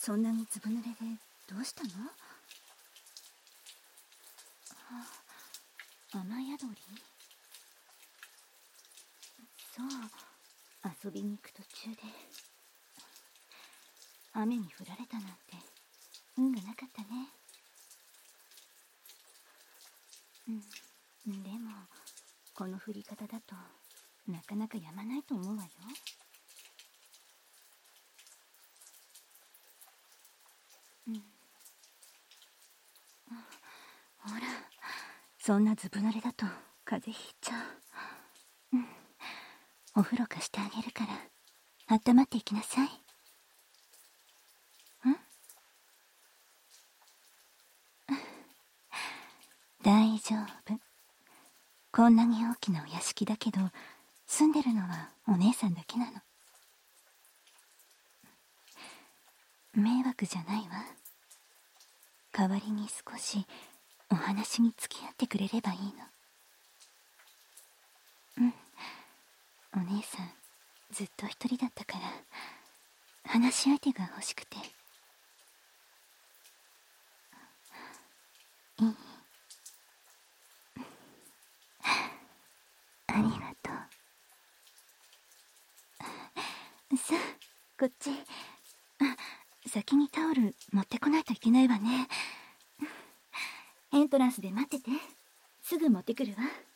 そんなにずぶ濡れでどうしたの？雨宿り？そう、遊びに行く途中で雨に降られたなんて運がなかったね。でもこの降り方だとなかなか止まないと思うわよ。ほら、そんなずぶ濡れだと風邪ひいちゃう。お風呂貸してあげるから温まっていきなさい。大丈夫。こんなに大きなお屋敷だけど住んでるのはお姉さんだけなの。迷惑じゃないわ。代わりに少しお話に付き合ってくれればいいの。お姉さんずっと一人だったから話し相手が欲しくて。いい？ありがとう。さあこっち。先にタオル持ってこないといけないわね。エントランスで待ってて、すぐ持ってくるわ。